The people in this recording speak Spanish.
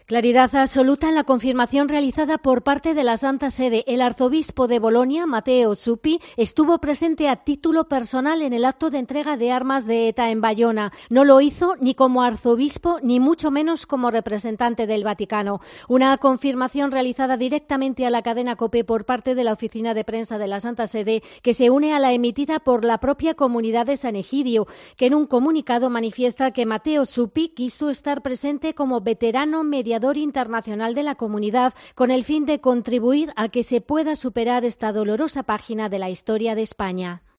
Claridad absoluta en la confirmación realizada por parte de la Santa Sede. El arzobispo de Bolonia, Matteo Zuppi, estuvo presente a título personal en el acto de entrega de armas de ETA en Bayona. No lo hizo ni como arzobispo, ni mucho menos como representante del Vaticano. Una confirmación realizada directamente a la cadena COPE por parte de la oficina de prensa de la Santa Sede, que se une a la emitida por la propia comunidad de San Egidio, que en un comunicado manifiesta que Matteo Zuppi quiso estar presente como veterano mediador internacional de la comunidad con el fin de contribuir a que se pueda superar esta dolorosa página de la historia de España.